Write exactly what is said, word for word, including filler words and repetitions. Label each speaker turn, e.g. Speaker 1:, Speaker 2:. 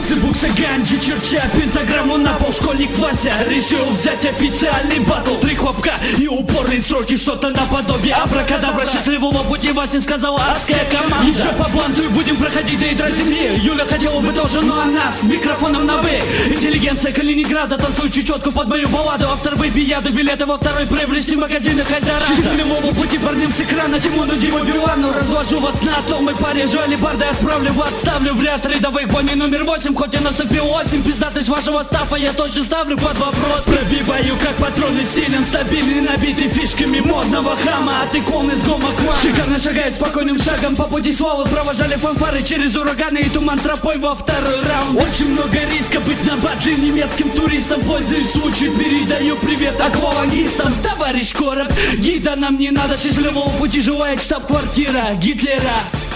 Speaker 1: Буксы, буксы, ганджи, черча пентаграмму на пол. Школьник Вася решил взять официальный батл. Три хлопка и упорные строки, что-то наподобие абракадабра. Счастливого пути Вася сказала адская команда. Еще по бланту и будем проходить до ядра земли. Юля хотела бы тоже, но она с микрофоном на «вы». Интеллигенция Калининграда, танцует чечетку под мою балладу. Автор «Бэйби Яду», билеты во второй приобрести в магазинах Эльдорадо. Счастливого пути парням с экрана Тимону, Диму, Билану. Развожу вас на атомы, Парижу, Алибарды отправлю в отставлю в ряд рядовых. Бонни номер восемь, хоть и наступил осень. Пиздатость вашего стафа я точно ставлю под вопрос. Пробиваю как патроны стилем стабильный, набитый фишками модного храма. От иконы с гомоклана шикарно шагает спокойным шагом по пути славы. Провожали фанфары через ураганы и туман тропой во второй раунд. Очень много риска быть на батле немецким туристом. Пользуясь случаем, передаю привет аквалангистам. Товарищ Короб, гида нам не надо. Счастливого пути желает штаб-квартира Гитлера.